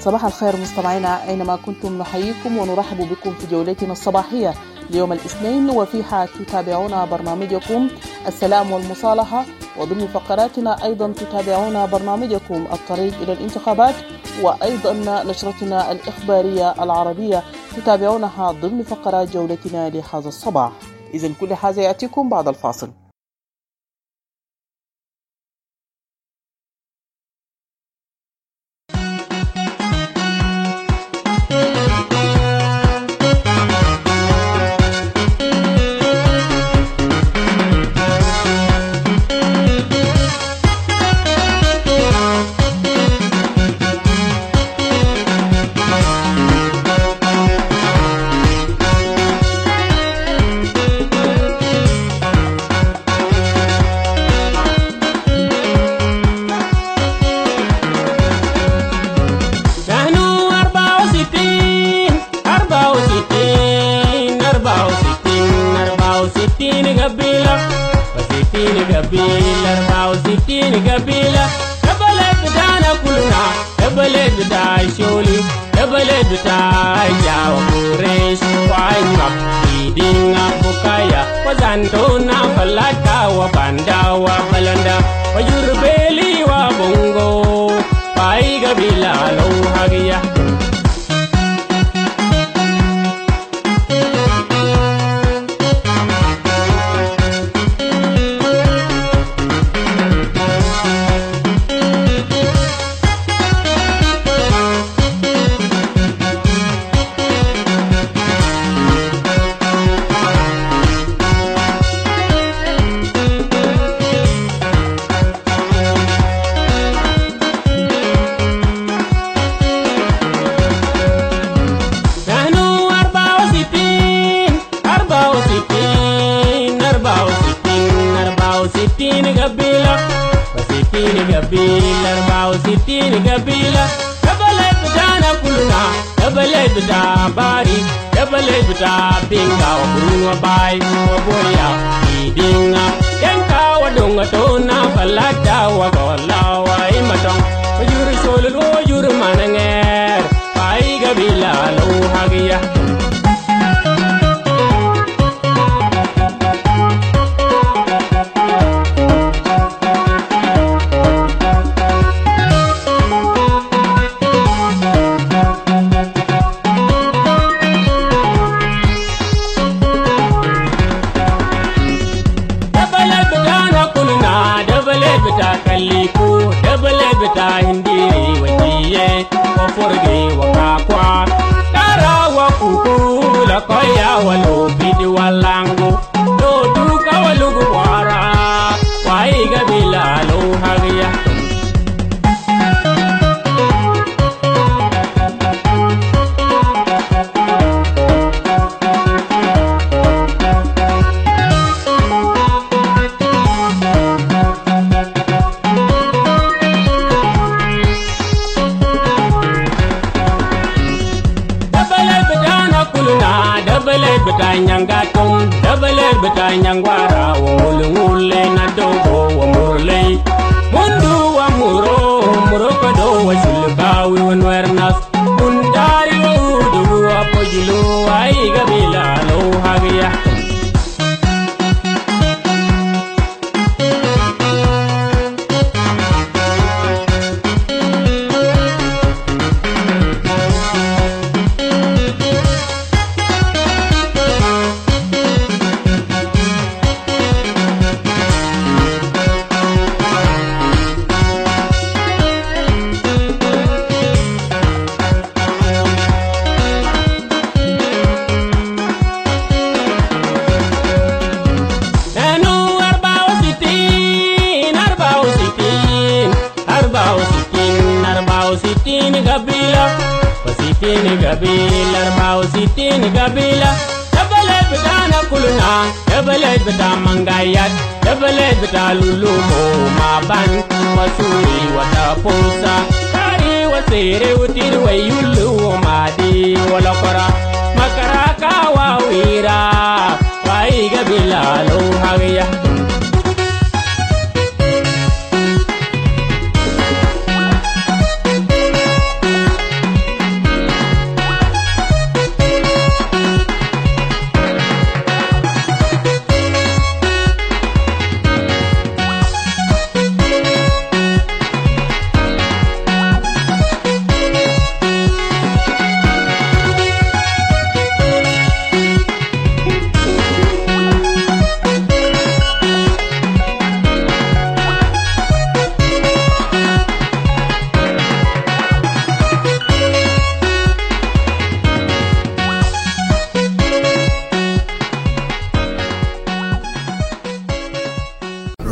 صباح الخير مستمعينا أينما كنتم، نحييكم ونرحب بكم في جولتنا الصباحية ليوم الاثنين، وفيها تتابعون برنامجكم السلام والمصالحة، وضمن فقراتنا أيضا تتابعون برنامجكم الطريق إلى الانتخابات، وأيضا نشرتنا الإخبارية العربية تتابعونها ضمن فقرات جولتنا لهذا الصباح. إذن كل هذا يأتيكم بعد الفاصل.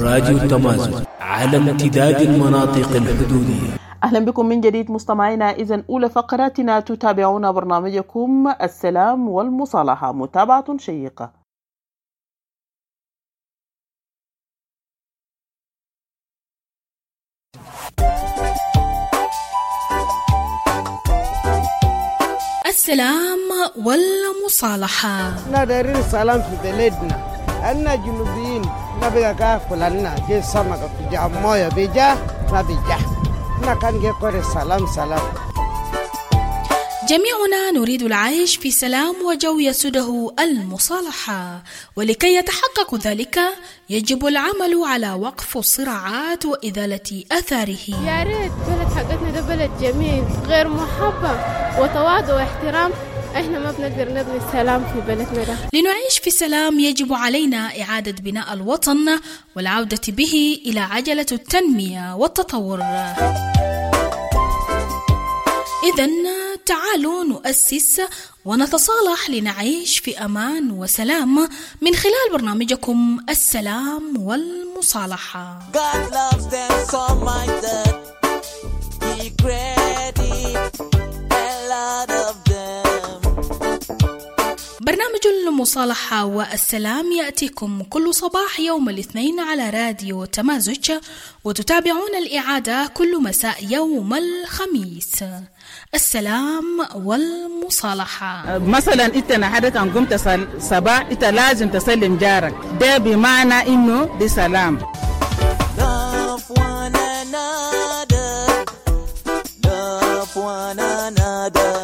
راديو تمازن على امتداد المناطق الحدودية. أهلا بكم من جديد مستمعينا. إذن أولى فقراتنا تتابعون برنامجكم السلام والمصالحة، متابعة شيقة. السلام والمصالحة. ندير السلام في بلدنا، أنا جنوبيين نبي كاكل لنا جي سمك في جامويا بيجا نبيجا نكان جي كوري سلام. جميعنا نريد العيش في سلام وجو يسوده المصالحة، ولكي يتحقق ذلك يجب العمل على وقف الصراعات وإزالة آثاره. يا ريت بلد حقتنا ده بلد جميل غير محبب وتواضع واحترام، احنا ما بنقدر نبني السلام في بلدنا ده. لنعيش في سلام يجب علينا إعادة بناء الوطن والعودة به إلى عجلة التنمية والتطور. إذن تعالوا نؤسس ونتصالح لنعيش في أمان وسلام من خلال برنامجكم السلام والمصالحة. God loves them so much that he created a lot of them. برنامج المصالحة والسلام يأتيكم كل صباح يوم الاثنين على راديو تمازج، وتتابعون الإعادة كل مساء يوم الخميس. السلام والمصالحة. مثلا انت نهارك ان قمت صباح انت لازم تسلم جارك، ده بمعنى انه دي سلام. Love one another, love one another.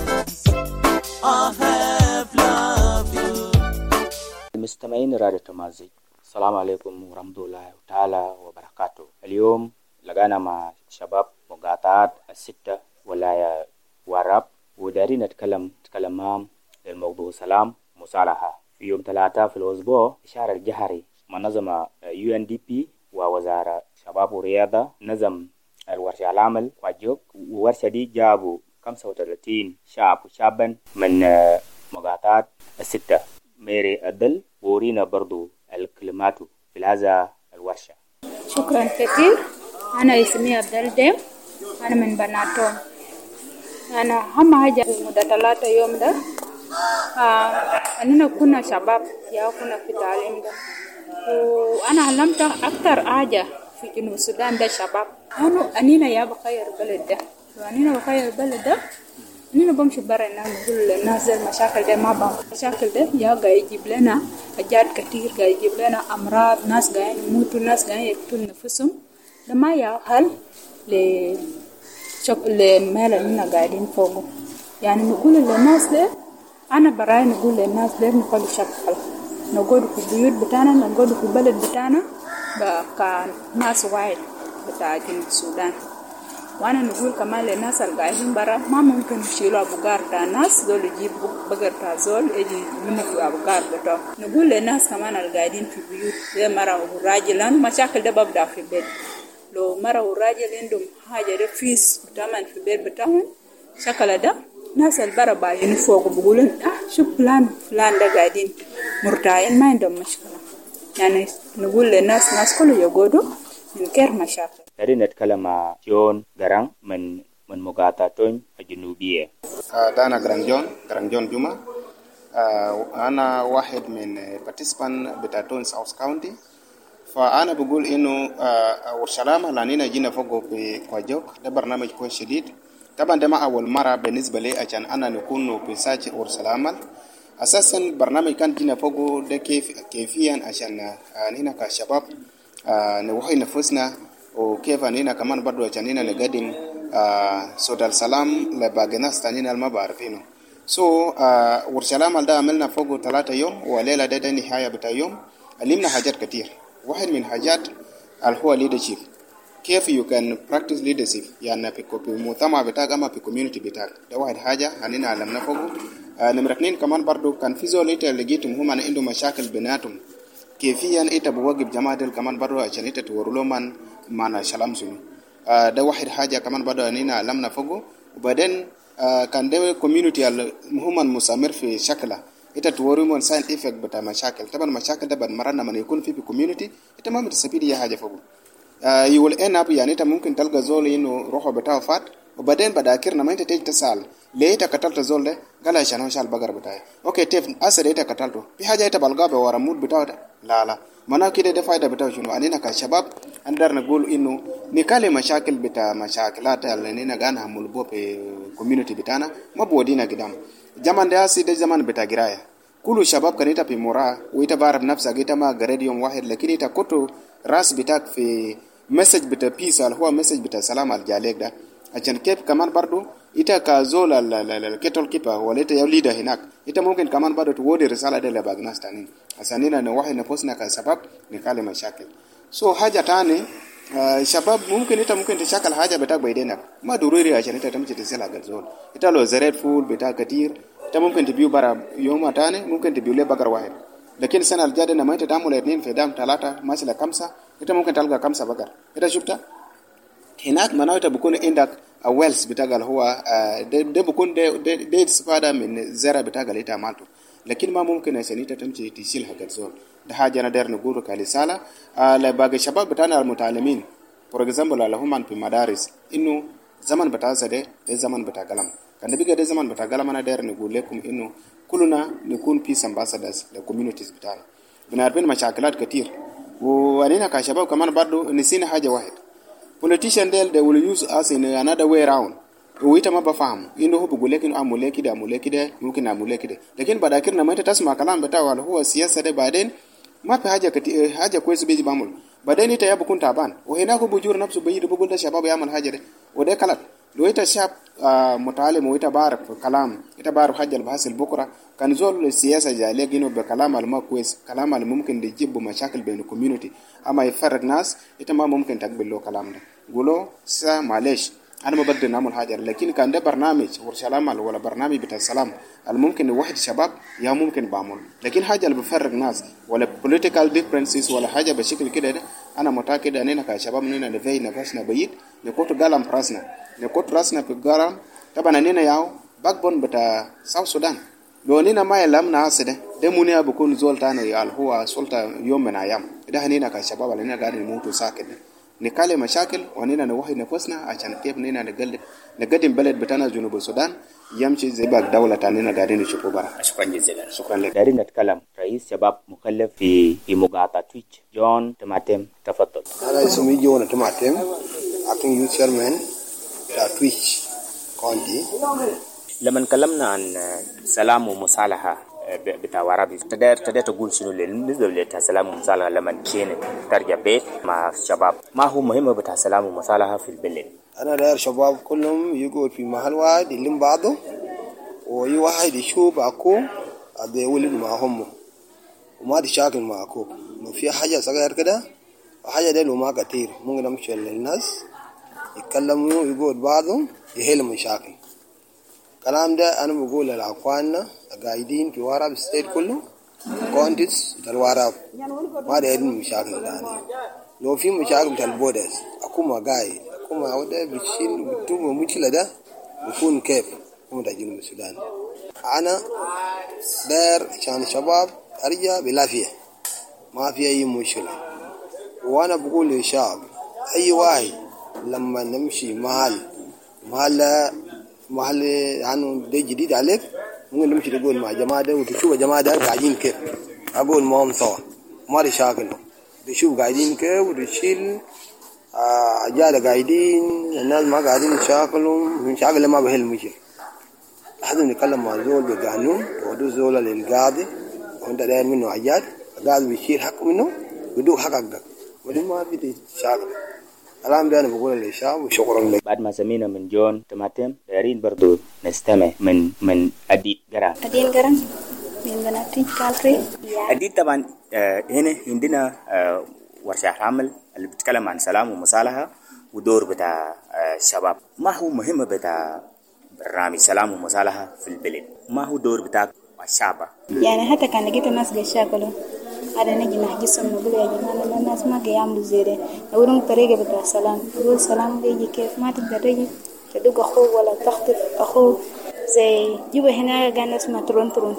I have loved you. مستمعين راديو تمازج، السلام عليكم ورحمة الله تعالى وبركاته. اليوم لقانا مع شباب مقاطعات الستة ولاية وراب، ودارين نتكلم معهم للموضوع سلام مصالحة. في يوم 3 في الأسبوع الشهر الجهري منظمة UNDP ووزارة شباب ورياضة نظم الورشة العمل واجوك، وورشة دي جابوا 35 شعب وشابا من مقاطعات الستة. ميري أدل ورينا برضو الكلمات في هذا الورشة. شكرا كثير. أنا اسمي أبدال ديم، أنا من بناتهم. أنا أهم حاجة في مدة 3 يوم ده أننا كنا شباب يا كنا في تعليم ده، وأنا علمت أكتر حاجة في جنوب السودان ده شباب. أننا يا بخير بلد ده، وأننا بخير بلد ده أننا بمشي برا الناس نقول للناس المشاكل ده ما بقى المشاكل ده يا قاعد يجيب لنا حاجات كتير، قاعد يجيب لنا أمراض، ناس قاعد يموتوا، ناس قاعد يقتلوا نفسهم. ده ما يأهل لمال إننا قاعدين فوقه. يعني نقول للناس ده، أنا براي نقول للناس ده نقول شكل نقول في البيوت بتاعنا، نقول في البلد بتاعنا كان ناس واحد بتاع جنوب السودان. وأنا نقول كمان للناس القاعدين برا ما ممكن يشيلوا أبو قار تاع الناس دول، يجيبوا بقر تاع زول يجي يمنفوا أبو قار بتاعه. نقول للناس كمان القاعدين في بيوت زي مرة وراجل، لأنه مشاكل ده ببدأ في البيت. لو مرة وراجل عندهم حاجة ده فيس بتعمل في البيت بتاعهم شكل ده، ناس البرا باين فوق بيقولون شوف فلان ده قاعدين مرتاحين ما عندهم مشكلة. يعني نقول للناس ناس كله يقعدوا من غير مشاكل. ترى نتكلم مع جون غران من مقاطعتين الجنوبية. ده أنا غران جون جمعة. أنا واحد من participant بتاعتون ساوث كاونتي. فأنا بقول إنه ورشلامة لأننا جينا فوقه في كواجوك، ده برنامج كويس شديد. طبعا ده ما أول مرة بالنسبة لي عشان أنا نكون في ساج ورشلامة. أساسا برنامج كان جينا فوقه ده كيفيا عشان نحن كشباب نوحي نفسنا، وكيف أننا كمان برضو عشان نحن نقدم صوت السلام لباقي ناس تانيين ما بعرفينه. ورشلامة ده عملنا فوقه 3 يوم، وليلة ده نهاية بتاع يوم. علمنا حاجات كتير. واحد من حاجات هو leadership، كيف you can practice leadership يعني في مجتمع بتاعك أما في community بتاعك. ده واحد حاجة هنينا علمنا فوقه. نمرة 2 كمان برضو كان في زول إنت لقيتهم هم عندهم مشاكل بيناتهم، كيفيا إنت بواجب جماعة دل كمان برضو عشان إنت تورلو من معنا سلام سنو. ده واحد حاجة كمان برضو هنينا علمنا فوقه. وبعدين كان ده community هم مسامر في شكله، ita tuwari mon side effect bata mashakil taban mashakil da ban maranna man yakun fi community ita ma mutasabidi ya haja fagu you will end up yani ita mumkin talga zol ino roho bata wafat وبعدين بعد أكيرنا ما أنت تيجي تسأل ليه تكتلت زول ده قال عشان هو شال بقر بتاعي أوكي تيف أسر إيه تكتلته في حاجة إيه تبلغا بورا مود بتاعه لا ما كده ده فايدة بتاعه شنو أنينا كشباب أندر نقول إنه نكالي مشاكل بتاع مشاكلات اللي نينا جانا هم ملبوب community بتاعنا ما بودينا قدام zaman ده أسي ده zaman بتاع جراية كل شباب كان يتا في مرا ويتا بعرف نفسه جيتا ما جريد يوم واحد لكن يتا كتو راس بتاعك في مسج بتاع بيس اللي هو مسج بتاع سلام الجالك ده عشان كيف كمان برضو إتا كزول الكتول كيبا ولا إتا يوليدا هناك إتا ممكن كمان برضو تودي رسالة ده لبعض ناس تانين عشان إننا نوحي نفسنا كسبب نكالي مشاكل حاجة تاني شباب ممكن تشكل حاجة بتاعك بيدينك ما ضروري عشان إتا تمشي تسيل على الزول إتا لو زريت فول بتاع كتير إتا ممكن تبيو برا يوم تاني ممكن تبيو ليه بقر واحد لكن سنة الجادة لما إتا تعمل 2 في دام 3 ماشي ل5 إتا ممكن تلقى 5 بقر إتا شفتها هناك مناطق بكون عندك wells بتاعها هو ده بكون ده استفادة من زرع بتاعها اللي تعملته لكن ما ممكن عشان انت تمشي تشيل حاجة زول ده حاجة نقدر نقوله كرسالة لباقي الشباب بتاعنا المتعلمين for example اللي هم في مدارس إنه زمن بتاع ده زمن بتاع كلام كان بيجي ده زمن بتاع كلام أنا داير نقول لكم إنه كلنا نكون peace ambassadors للcommunities بتاعنا بنعرفين مشاكلات كتير وأنينا كشباب كمان برضو نسينا حاجة واحد politician they will use us in another way around ويتا ما بفهم إنه هو بقول لك إنه أمولي كده ممكن أمولي كده لكن بعد أكيرنا ما أنت تسمع كلام بتاعه اللي هو السياسة ده بعدين ما في حاجة كويس بيجي بعمل بعدين إنت يا بكون تعبان وهناك بجور نفسه بيجي بقول ده شباب يعمل حاجة ده وده كلام لو إنت شاب متعلم وإنت بعرف كلام إنت بعرف حاجة البحث بكرة كان زول السياسة جالي إنه بكلام الما كويس كلام اللي ممكن يجيب مشاكل بين الكوميونتي أما يفرق ناس إنت ما ممكن تقبل له كلام ده قولوا سا معلش أنا ما بدي نعمل حاجة لكن كان ده برنامج ورسالة ولا برنامج بتاع السلام الممكن واحد شباب يا ممكن بعمل لكن حاجة اللي بفرق ناس ولا political differences ولا حاجة بشكل كده ده أنا متأكد أننا كشباب نينا نفي نفسنا بعيد نكوت قلم راسنا نكوت راسنا في القلم طبعا أننا ياو backbone بتاع ساوث السودان لو أننا ما يلامنا هسه ده منيا بكون زول تاني اللي هو سلطة يوم من أيام ده هنينا كشباب أننا قاعدين نموتوا ساكت نكالي مشاكل ونينا نوحي نفسنا عشان كيف نينا نقدم بلد بتاعنا جنوب السودان يمشي زي باقي دولة تانينا قاعدين نشوفوا برا. شكرا جزيلا. شكرا لك. دارين نتكلم رئيس شباب مكلف في مقاطعة تويتش جون تماتم تفضل. أنا اسمي جون تماتم acting youth chairman بتاع تويتش كونتي. لما نتكلمنا عن سلام ومصالحة بتاع ورابي تقدر تقول شنو بالنسبه للسلام والمصالحه لما نشين ترجع بيت مع الشباب ما هو مهم بتاع السلام والمصالحه في البلد انا داير شباب كلهم يقعد في محل واحد يلم بعضه وي واحد يشوف اكو ابي ولد معهم وما تشاكل مع اكو ما في حاجه صغير كده وحاجه ده ما كتير ممكن نمشي للناس يتكلموا يقعد بعضهم يحلوا مشاكل الكلام ده أنا بقول للأخواننا قاعدين في وراب ستيت كله كونتس الوراب ما دايرين مشاكل ثانية لو في مشاكل بتاع البودرز أكون ما قاعد أكون ما وده بتشيل بتوم المشكلة ده بيكون كيف هم تجينوا السودان أنا داير عشان الشباب أرجع بالعافية ما في أي مشكلة وأنا بقول للشعب أي واحد لما نمشي محل عنه ده جديد عليك ممكن نمشي تقول مع جماعة ده وتشوف جماعة ده قاعدين كيف أقول معهم سوا ما يشاكلوا تشوف قاعدين كيف وتشيل أجال قاعدين الناس ما قاعدين يشاكلوا مشاكل ما بهل مشكلة لازم نتكلم مع زول بالقانون ودو زول للقاضي وانت داير منه حاجات القاضي بيشيل حق منه بدو حقك ودي ما في تشاكل الآن ده أنا بقول للشعب وشكرا لك. بعد ما سمينا من جون تماتم دايرين برضو نستمع من أديت جرام. أديت جرام من بناتي كالري. أديت طبعا هنا عندنا ورشة عمل اللي بتتكلم عن سلام ومصالحة ودور بتاع الشباب. ما هو مهم بتاع برنامج سلام ومصالحة في البلد؟ ما هو دور بتاع الشعب؟ يعني حتى كان لقيت الناس يشاكلوا. هذا نجي نحجزهم نقول يا جماعة الناس ما يعملوا زي ده نقولهم طريقة بتاع السلام نقول سلام بيجي كيف ما تقدر تجي تدق أخوه ولا تخطف أخوه زي جوا هنا قاعد نسمع ترون فيه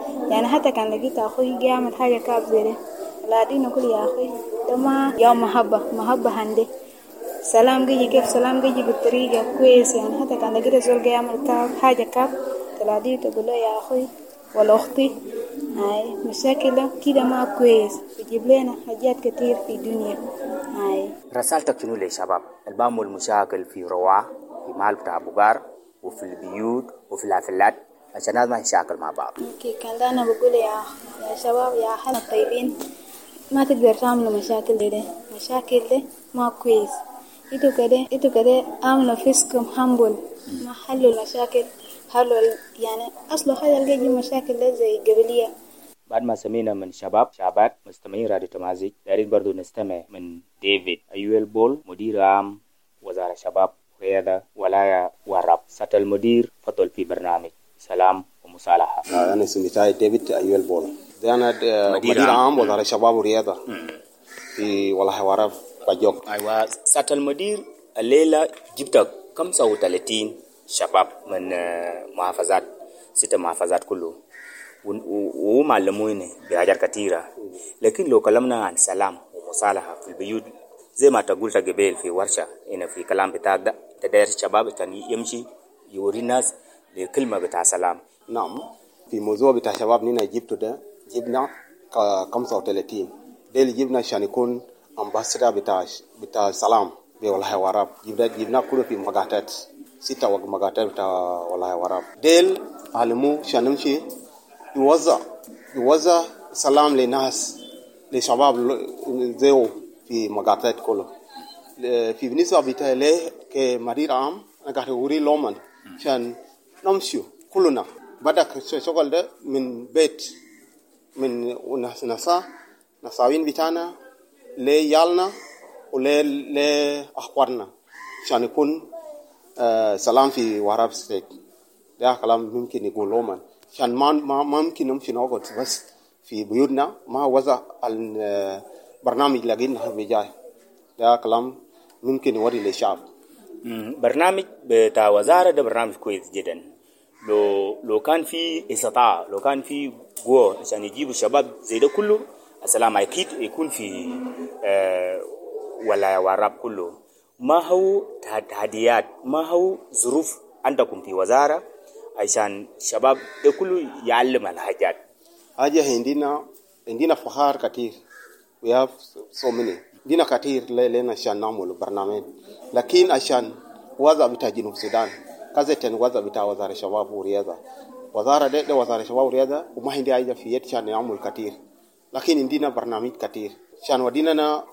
يعني حتى كان لقيت أخوي جاي يعمل حاجة كاب زي ده لا دين أقول يا أخوي ده ما يوم محبة عندي سلام جيجي كيف سلام جيجي بالطريقة كويس يعني حتى كان لقيت زول جاي يعمل كاب حاجة كاب تلاقيه تقول له يا أخوي ولا أختي هاي مشاكل كده ما كويس بيجيب لنا حاجات كتير في الدنيا. هاي رسالتك شنو للشباب البام والمشاكل في روعة في مال بتاع بوغار وفي البيوت وفي الحفلات عشان ما يشاكل مع بعض؟ كان ده أنا بقول يا شباب يا حنا الطيبين ما تقدر تعملوا مشاكل ده مشاكل ده ما كويس. إنتوا كده عملوا فيسكم حنبل ما حلوا المشاكل حلوا يعني أصله هذا اللي يجي مشاكل ده زي قبلية. بعد ما سمينا من شابات مستمعين راديو تمازج دارين برضو نستمع من ديفيد أيويل بول مدير عام وزارة الشباب والرياضة ولاية وراب. سات المدير فضل في برنامج سلام ومصالحة. أنا اسمي ديفيد أيويل بول. أنا مدير عام وزارة الشباب والرياضة في ولاية وراب بجوك. أيوة سات المدير الليلة جبت 35 شباب من محافظات 6 محافظات كله ومعلموين بحاجات كثيرة. لكن لو كلامنا عن سلام ومصالحة في البيوت زي ما تقول قبل في ورشة هنا في كلام بتاع ده تدير الشباب كان يمشي يوري الناس لكلمة بتاع سلام. نعم في موضوع بتاع شباب نينا جبته ده جبنا 35 ده اللي جبنا عشان يكون أمباسادور بتاع سلام بولاية وراب. جبنا كله في مقاطعات 6 مقاطعات بتاع ولاية وراب. ديل علموا عشان نمشي يوزع سلام للناس للشباب زيو في مقاطعات كله. في بالنسبة بتاعي كمدير عام أنا قاعد أوري لومن عشان نمشي كلنا بدأ الشغل ده من بيت من نساوين بتاعنا ليالنا ولأخواننا عشان يكون سلام في وراب ستيت. ده كلام ممكن يقول لومن عشان ما ممكن نمشي نقعد بس في بيوتنا ما وزع البرنامج لقينا بجاي. ده كلام ممكن يوري للشعب. برنامج بتاع وزارة ده برنامج كويس جدا. لو كان في استطاعة لو كان في قوة عشان يجيبوا الشباب زي ده كله السلام أكيد يكون في ولاية وراب كله. ما هو تحديات ما هو ظروف عندكم في وزارة عشان الشباب ده كله يعلم الحاجات؟ حاجة عندنا فخار كتير. we have so many عندنا كتير لنا عشان نعمل برنامج. لكن عشان وزارة بتاع جنوب السودان كذا وزارة بتاع وزارة الشباب والرياضة وزارة ده وزارة الشباب والرياضة وما عندي حاجة في يد عشان نعمل كتير. لكن عندنا برنامج كتير عشان ودينا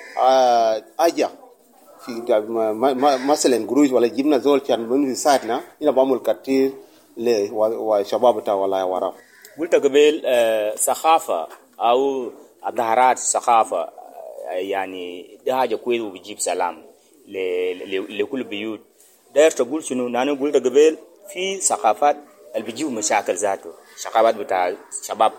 حاجة في مثلا قروش ولا جبنا زول عشان بنساعدنا هنا بعمل كتير للشباب بتاع ولاية وراب. قلت قبل ثقافة أو ظهرات ثقافة يعني ده حاجة كويس وبيجيب سلام لكل بيوت. داير تقول شنو؟ أنا قلت قبل في ثقافات اللي بيجيب مشاكل ذاته ثقافات بتاع شباب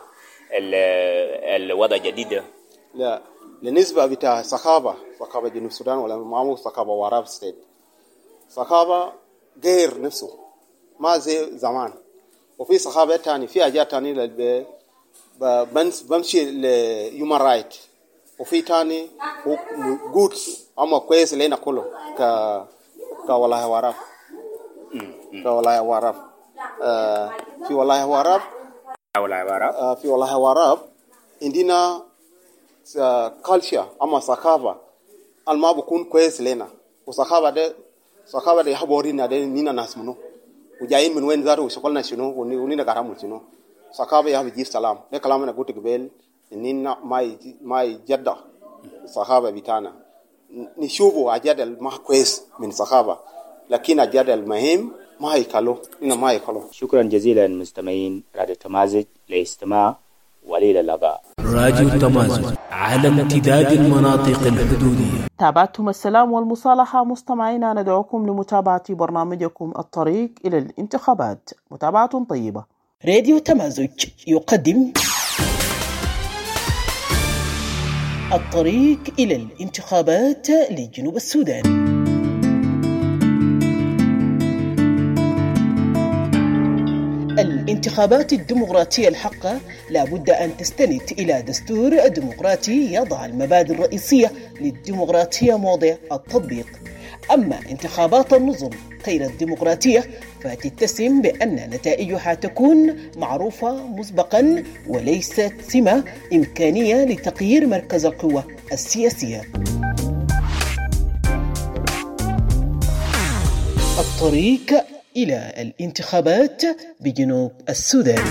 الوضع جديدة. لا بالنسبة بتاع ثقافة جنوب السودان ولا معمول ثقافة وراب ستيت ثقافة غير نفسه ما زي زمان. وفي ثقافة تاني في حاجات تاني بمشي لهيومن رايت وفي تاني جود أما كويس لنا كله كولاية وراب كولاية وراب في ولاية وراب في ولاية وراب عندنا culture أما ثقافة الما بكون كويس لنا وثقافة ده يحبورينا ده نينا ناس منو وجايين من وين زاروا وشغلنا شنو ونينا قرامل شنو ثقافة يا بيجيب سلام. ده كلام أنا قلت قبل إننا ما يجدد ثقافة بتاعنا نشوفوا أجداد ما كويس من ثقافة لكن أجداد المهم ما يكلو إننا ما يكلو. شكرا جزيلا مستمعين راديو تمازج لاستماع وليل اللقاء. راديو تمازج على امتداد المناطق الحدودية. تابعتم السلام والمصالحة. مستمعينا ندعوكم لمتابعة برنامجكم الطريق إلى الانتخابات. متابعة طيبة. راديو تمازج يقدم الطريق إلى الانتخابات لجنوب السودان. الانتخابات الديمقراطية الحقة لابد أن تستند إلى دستور ديمقراطي يضع المبادئ الرئيسية للديمقراطية موضع التطبيق. أما انتخابات النظم غير الديمقراطية فتتسم بأن نتائجها تكون معروفة مسبقا وليست سمة إمكانية لتغيير مركز القوة السياسية. الطريق إلى الانتخابات بجنوب السودان.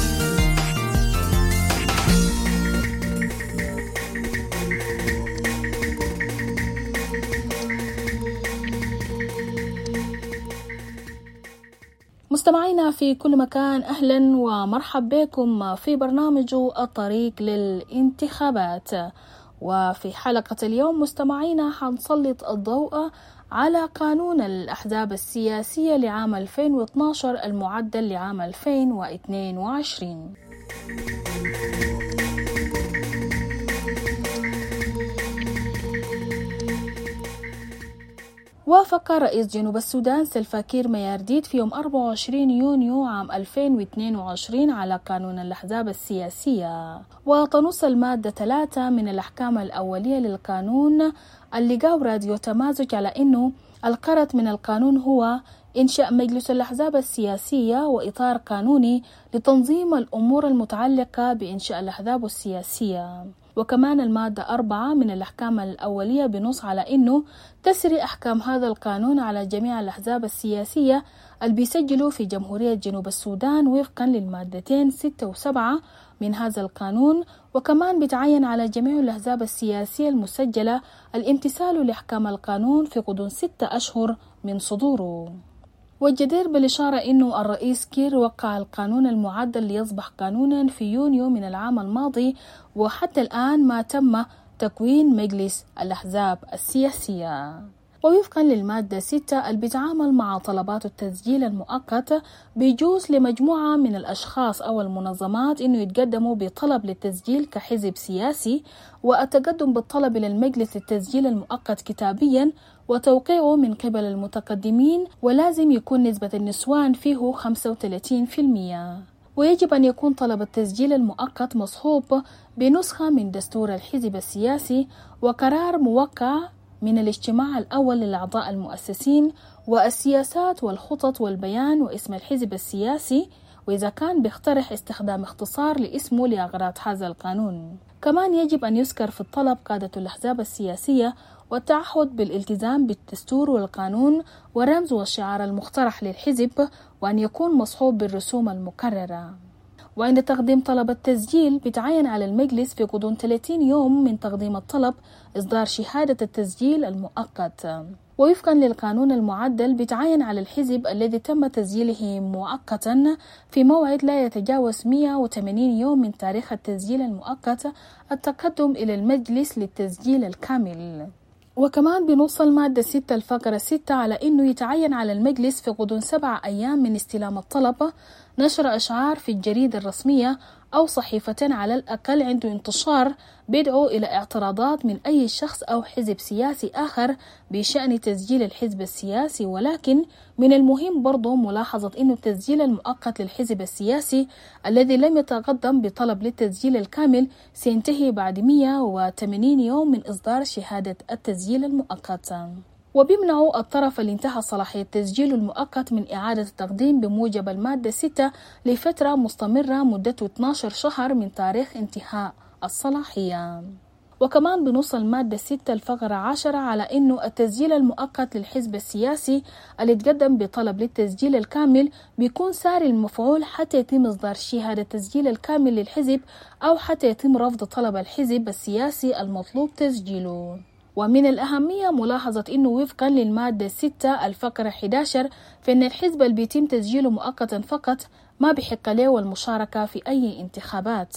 مستمعينا في كل مكان، أهلا ومرحب بكم في برنامج الطريق للانتخابات. وفي حلقة اليوم مستمعينا حنسلط الضوء على قانون الأحزاب السياسية لعام 2012 المعدل لعام 2022. وافق رئيس جنوب السودان سلفا كير ميارديت في يوم 24 يونيو عام 2022 على قانون الأحزاب السياسية، وتنص المادة 3 من الأحكام الأولية للقانون اللي قاو راديو تمازج على أنه الغرض من القانون هو إنشاء مجلس الأحزاب السياسية وإطار قانوني لتنظيم الأمور المتعلقة بإنشاء الأحزاب السياسية. وكمان المادة 4 من الأحكام الأولية بنص على أنه تسري أحكام هذا القانون على جميع الأحزاب السياسية اللي بيسجلوا في جمهورية جنوب السودان وفقا للمادتين 6 و7 من هذا القانون. وكمان بتعين على جميع الأحزاب السياسية المسجلة الامتثال لأحكام القانون في غضون 6 أشهر من صدوره. والجدير بالإشارة أنه الرئيس كير وقع القانون المعدل ليصبح قانونا في يونيو من العام الماضي، وحتى الآن ما تم تكوين مجلس الأحزاب السياسية. ووفقا للمادة 6 اللي بتعامل مع طلبات التسجيل المؤقت، بيجوز لمجموعة من الأشخاص أو المنظمات أنه يتقدموا بطلب للتسجيل كحزب سياسي، والتقدم بالطلب إلى المجلس للتسجيل المؤقت كتابيا وتوقيعه من قبل المتقدمين، ولازم يكون نسبة النسوان فيه 35%. ويجب أن يكون طلب التسجيل المؤقت مصحوب بنسخة من دستور الحزب السياسي وقرار موقع من الاجتماع الأول للأعضاء المؤسسين والسياسات والخطط والبيان واسم الحزب السياسي، وإذا كان بيقترح استخدام اختصار لاسمه لأغراض هذا القانون. كمان يجب أن يذكر في الطلب قادة الأحزاب السياسية والتعهد بالالتزام بالدستور والقانون والرمز والشعار المقترح للحزب، وأن يكون مصحوب بالرسوم المكررة. وعند تقديم طلب التسجيل بتعين على المجلس في غضون 30 يوم من تقديم الطلب إصدار شهادة التسجيل المؤقت. ووفقا للقانون المعدل بتعين على الحزب الذي تم تسجيله مؤقتا في موعد لا يتجاوز 180 يوم من تاريخ التسجيل المؤقت التقدم إلى المجلس للتسجيل الكامل. وكمان بنص المادة 6 الفقرة 6 على أنه يتعين على المجلس في غضون 7 أيام من استلام الطلب نشر أشعار في الجريدة الرسمية أو صحيفة على الأقل عند انتشار بيدعو إلى اعتراضات من أي شخص أو حزب سياسي آخر بشأن تسجيل الحزب السياسي. ولكن من المهم برضو ملاحظة أنه التسجيل المؤقت للحزب السياسي الذي لم يتقدم بطلب للتسجيل الكامل سينتهي بعد 180 يوم من إصدار شهادة التسجيل المؤقت. وبيمنع الطرف اللي انتهى صلاحية تسجيله المؤقت من إعادة التقديم بموجب المادة 6 لفترة مستمرة مدته 12 شهر من تاريخ انتهاء الصلاحية. وكمان بنص المادة 6 الفقرة 10 على أنه التسجيل المؤقت للحزب السياسي اللي تقدم بطلب للتسجيل الكامل بيكون ساري المفعول حتى يتم إصدار شهادة التسجيل الكامل للحزب أو حتى يتم رفض طلب الحزب السياسي المطلوب تسجيله. ومن الأهمية ملاحظة أنه وفقا للمادة 6 الفقرة 11 فإن الحزب اللي بيتم تسجيله مؤقتا فقط ما بيحق له المشاركة في أي انتخابات.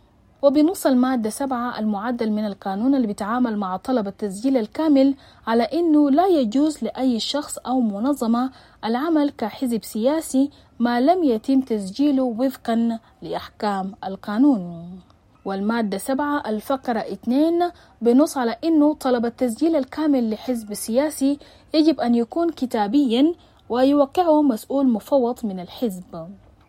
وبنص المادة 7 المعدل من القانون اللي بيتعامل مع طلب التسجيل الكامل على أنه لا يجوز لأي شخص أو منظمة العمل كحزب سياسي ما لم يتم تسجيله وفقا لأحكام القانون. والمادة 7 الفقرة 2 بنص على أنه طلب التسجيل الكامل لحزب سياسي يجب أن يكون كتابيا ويوقعه مسؤول مفوض من الحزب.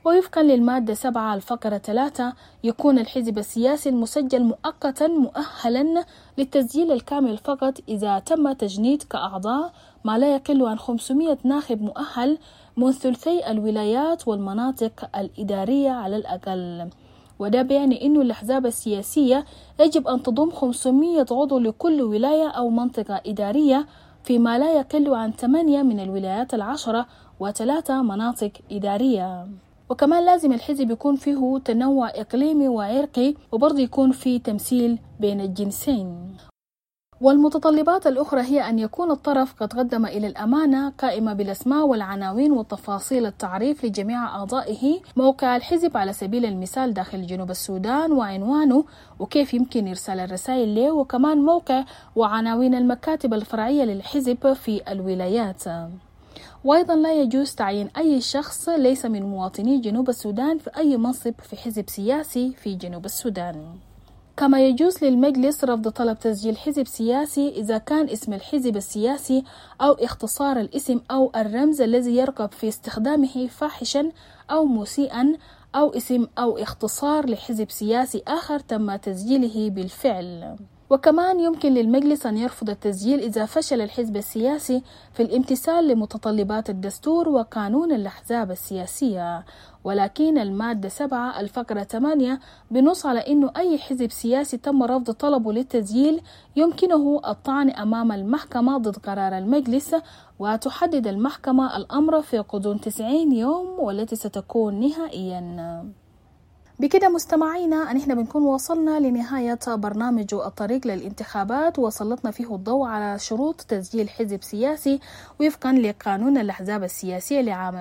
ووفقا للمادة 7 الفقرة 3 يكون الحزب السياسي المسجل مؤقتا مؤهلا للتسجيل الكامل فقط إذا تم تجنيد كأعضاء ما لا يقل عن 500 ناخب مؤهل من ثلثي الولايات والمناطق الإدارية على الأقل. وده بيعني إنه الأحزاب السياسية يجب أن تضم 500 عضو لكل ولاية أو منطقة إدارية فيما لا يقل عن 8 من الولايات 10 و3 مناطق إدارية. وكمان لازم الحزب يكون فيه تنوع إقليمي وعرقي وبرضه يكون فيه تمثيل بين الجنسين. والمتطلبات الأخرى هي أن يكون الطرف قد قدم إلى الأمانة قائمة بالأسماء والعناوين وتفاصيل التعريف لجميع أعضائه، موقع الحزب على سبيل المثال داخل جنوب السودان وعنوانه وكيف يمكن إرسال الرسائل له، وكمان موقع وعناوين المكاتب الفرعية للحزب في الولايات. وأيضا لا يجوز تعيين أي شخص ليس من مواطني جنوب السودان في أي منصب في حزب سياسي في جنوب السودان. كما يجوز للمجلس رفض طلب تسجيل حزب سياسي إذا كان اسم الحزب السياسي أو اختصار الاسم أو الرمز الذي يرغب في استخدامه فاحشا أو مسيئا أو اسم أو اختصار لحزب سياسي آخر تم تسجيله بالفعل. وكمان يمكن للمجلس أن يرفض التسجيل إذا فشل الحزب السياسي في الامتثال لمتطلبات الدستور وقانون الأحزاب السياسية. ولكن المادة 7 الفقرة 8 بنص على أنه أي حزب سياسي تم رفض طلبه للتسجيل يمكنه الطعن أمام المحكمة ضد قرار المجلس، وتحدد المحكمة الأمر في غضون 90 يوم والتي ستكون نهائيا. بكده مستمعينا نحن بنكون وصلنا لنهاية برنامج الطريق للانتخابات، وسلطنا فيه الضوء على شروط تسجيل حزب سياسي وفقا لقانون الأحزاب السياسية لعام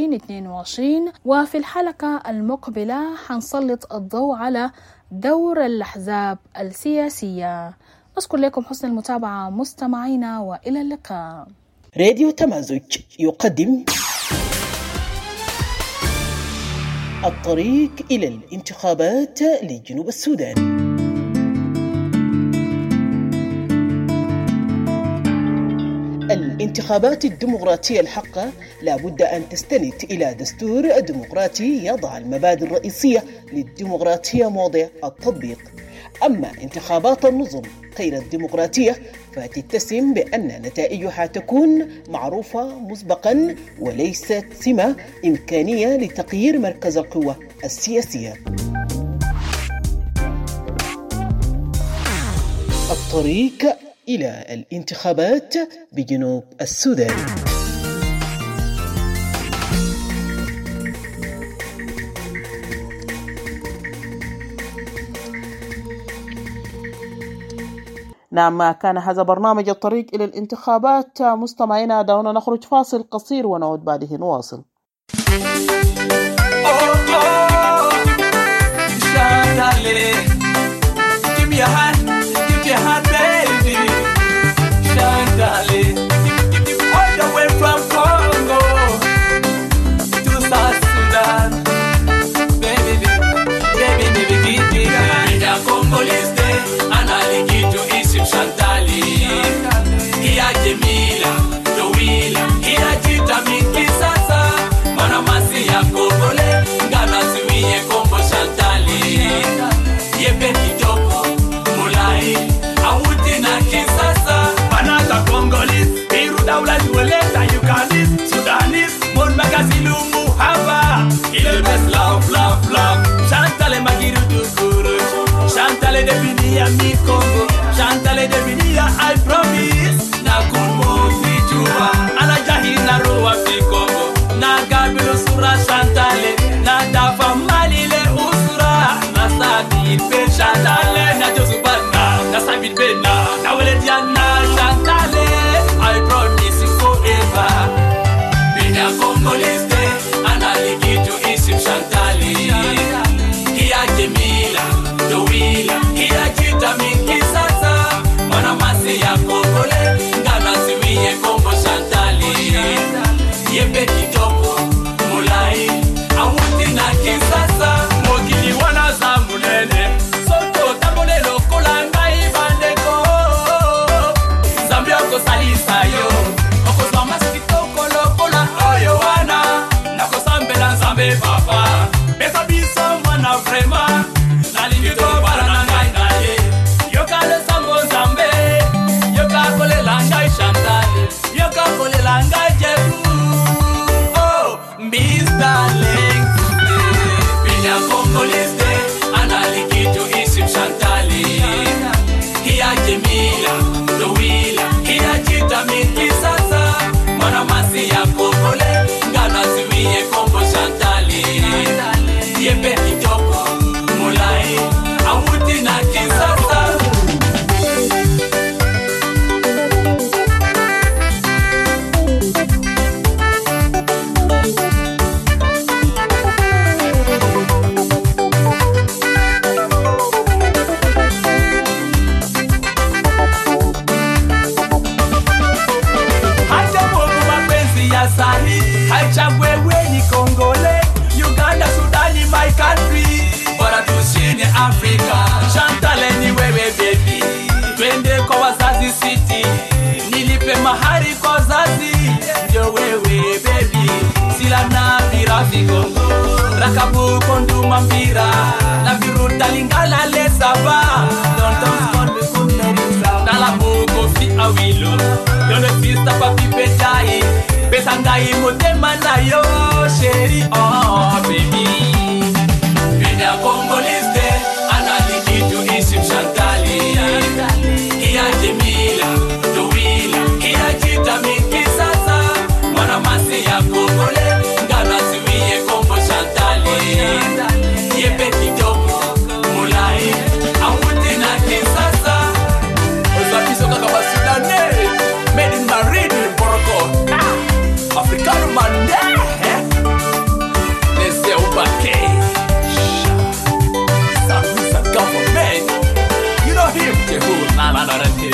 2022. وفي الحلقة المقبلة حنسلط الضوء على دور الأحزاب السياسية. أشكر لكم حسن المتابعة مستمعينا، وإلى اللقاء. راديو تمازج يقدم الطريق إلى الانتخابات لجنوب السودان. الانتخابات الديمقراطية الحقة لابد أن تستند إلى دستور ديمقراطي يضع المبادئ الرئيسية للديمقراطية موضع التطبيق. أما انتخابات النظم غير الديمقراطية فتتسم بأن نتائجها تكون معروفة مسبقا وليست سمة إمكانية لتغيير مركز القوة السياسية. الطريق إلى الانتخابات بجنوب السودان. نعم، كان هذا برنامج الطريق إلى الانتخابات. مستمعينا دعونا نخرج فاصل قصير ونعود بعده نواصل. Chantale definia, I promise. Na kumo fijua, ana jahina roa fi Congo. Na gabiru sura chantale, na dafa malile usura. Na sabit be chantale, na josubana, na sabit be na wele diana chantale. I promise you forever. Bina Congolese, ana likitu isim chantale. Hiya Jemila, Dowila, hiya Jita mingi sasa. Mana masi ya Kongole city. Nilipe mahari kwa zazi, ndio wewe baby. Sila na virafiko, rakabu konduma mpira, na viruta lingala le saba. Don't call me kunderisa, na la buko fi awilo. Yone fista papi petai, pesangai motema na yo sheri oh baby. Bina Congolese, analiki to isim Shantali. Kia Jemila, Dowila, kia Chita mingi sasa. Mwana masi ya Congole, ngana siwiye Congo Shantali. Yepe kidogo, mulai, amuti na kisasa. Ozakiso kaka basudane, made in Marine, Boroko. Africano mande, nese ubake. Samisa government, you know him, Jehu, nana narante.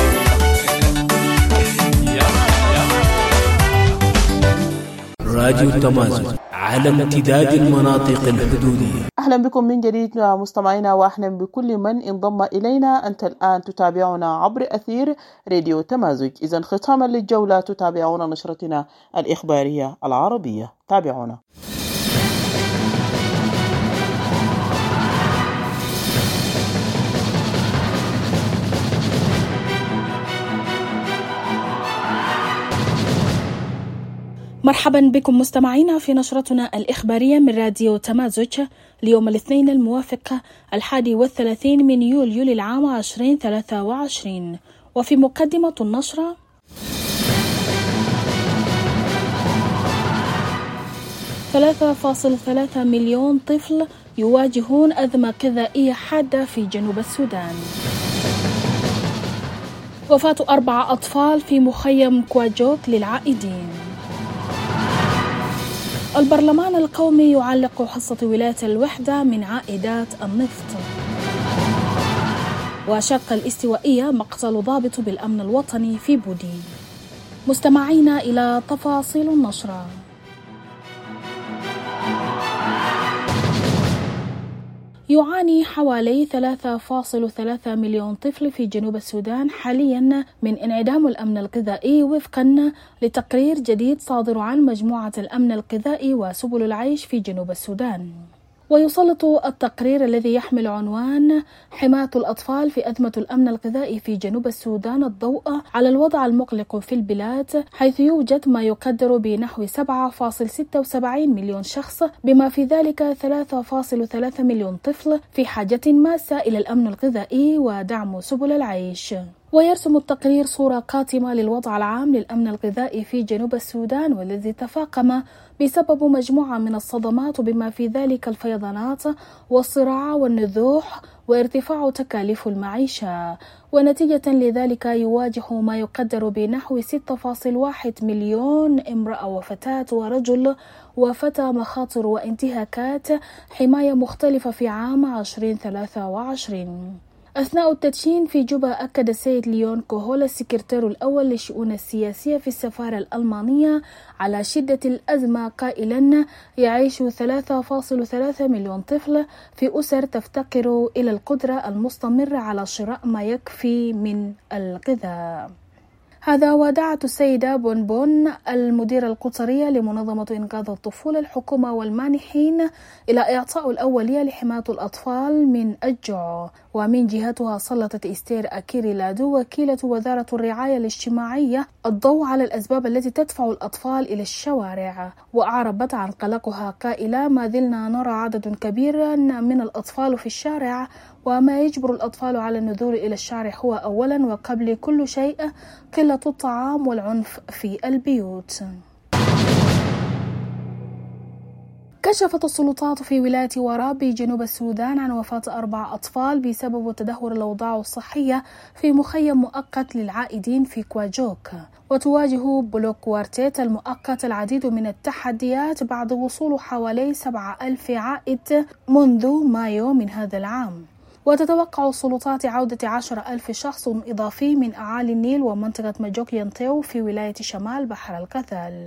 راديو تمازج على امتداد المناطق الحدودية. أهلا بكم من جديد مستمعينا، وأهلا بكل من انضم إلينا. أنت الآن تتابعنا عبر أثير راديو تمازج. إذن ختاما للجولة تتابعون نشرتنا الإخبارية العربية. تابعونا. مرحبا بكم مستمعينا في نشرتنا الإخبارية من راديو تمازج ليوم الاثنين الموافق 31 من يوليو للعام 2023. وفي مقدمة النشرة: 3.3 مليون طفل يواجهون أزمة غذائية حادة في جنوب السودان. وفاة 4 أطفال في مخيم كواجوك للعائدين. البرلمان القومي يعلق حصة ولاية الوحدة من عائدات النفط. وشق الاستوائية مقتل ضابط بالأمن الوطني في بودي. مستمعين إلى تفاصيل النشرة. يعاني حوالي 3.3 مليون طفل في جنوب السودان حاليا من انعدام الأمن الغذائي وفقا لتقرير جديد صادر عن مجموعة الأمن الغذائي وسبل العيش في جنوب السودان. ويسلط التقرير الذي يحمل عنوان حماية الأطفال في أزمة الأمن الغذائي في جنوب السودان الضوء على الوضع المقلق في البلاد، حيث يوجد ما يقدر بنحو 7.76 مليون شخص، بما في ذلك 3.3 مليون طفل في حاجة ماسة إلى الأمن الغذائي ودعم سبل العيش. ويرسم التقرير صورة قاتمة للوضع العام للأمن الغذائي في جنوب السودان، والذي تفاقم بسبب مجموعة من الصدمات، بما في ذلك الفيضانات والصراع والنزوح وارتفاع تكاليف المعيشة. ونتيجة لذلك يواجه ما يقدر بنحو 6.1 مليون امرأة وفتاة ورجل وفتى مخاطر وانتهاكات حماية مختلفة في عام 2023. أثناء التدشين في جوبا، أكد السيد ليون كوهولا السكرتير الأول للشؤون السياسية في السفارة الألمانية على شدة الأزمة، قائلا: يعيش 3.3 مليون طفل في أسر تفتقر إلى القدرة المستمرة على شراء ما يكفي من الغذاء. هذا ودعت السيدة بونبون المديرة القطرية لمنظمة إنقاذ الطفولة الحكومة والمانحين إلى إعطاء الأولية لحماية الأطفال من الجوع. ومن جهتها سلطت إستير أكيري لادو وكيلة وزارة الرعاية الاجتماعية الضوء على الأسباب التي تدفع الأطفال إلى الشوارع، وأعربت عن قلقها قائلة: ما زلنا نرى عدد كبير من الأطفال في الشارع، وما يجبر الأطفال على النزول إلى الشارع هو أولا وقبل كل شيء قلة الطعام والعنف في البيوت. كشفت السلطات في ولاية وراب بجنوب السودان عن وفاة 4 أطفال بسبب تدهور الأوضاع الصحية في مخيم مؤقت للعائدين في كواجوك. وتواجه بلوك كوارتيت المؤقت العديد من التحديات بعد وصول حوالي 7,000 عائد منذ مايو من هذا العام. وتتوقع السلطات عودة 10,000 شخص إضافي من أعالي النيل ومنطقة مجوك ينطيو في ولاية شمال بحر الغزال.